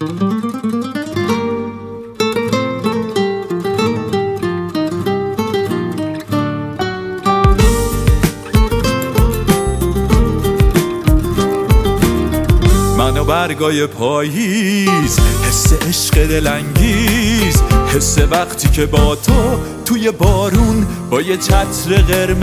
من و برگای پاییز، حس عشق دلانگیز، حس وقتی که با تو توی بارون با یه چتر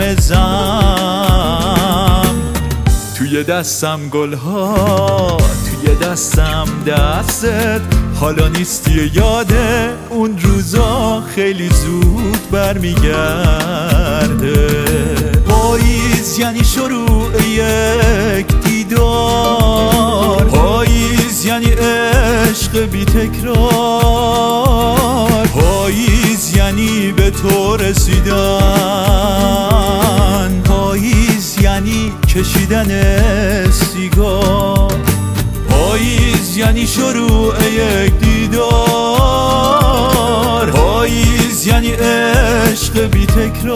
قرمزم، توی دستم گلها، توی دستم دستت، حالا نیستی یاده اون روزا خیلی زود برمیگرده. پاییز یعنی شروع یک دیدار، پاییز یعنی عشق بی تکرار، پاییز یعنی به تو رسیدن، پاییز یعنی کشیدن سیگار، پاییز یعنی شروع یک دیدار، پاییز یعنی عشق بی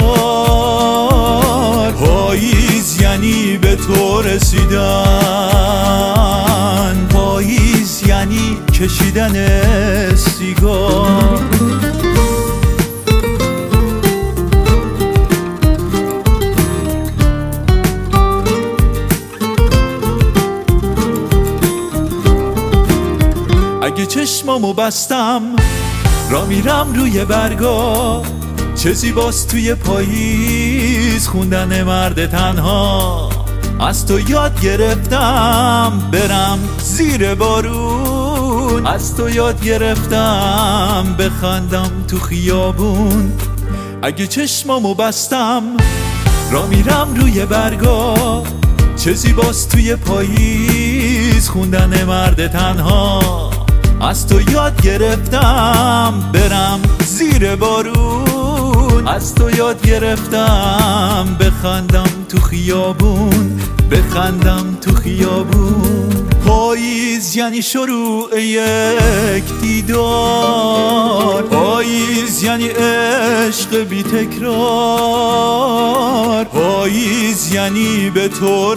تکرار، پاییز یعنی به تو رسیدن، پاییز یعنی کشیدن سیگار. اگه چشمامو بستم را میرم روی برگا، چه زیباست توی پاییز خوندن مرد تنها. از تو یاد گرفتم برم زیر بارون، از تو یاد گرفتم بخندم تو خیابون. اگه چشمامو بستم را میرم روی برگا، چه زیباست توی پاییز خوندن مرد تنها. از تو یاد گرفتم برم زیر بارون، از تو یاد گرفتم بخندم تو خیابون، بخندم تو خیابون. پاییز یعنی شروع یک دیدار، پاییز یعنی عشق بی تکرار، پاییز یعنی به تو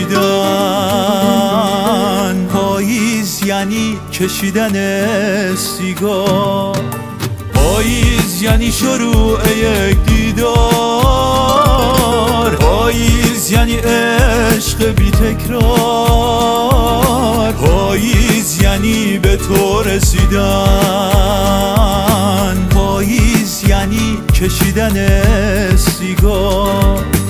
رسیدن، پاییز یعنی کشیدن سیگار، پاییز یعنی شروع یک دیدار، پاییز یعنی عشق بی تکرار، پاییز یعنی به تو رسیدن، پاییز یعنی کشیدن سیگار.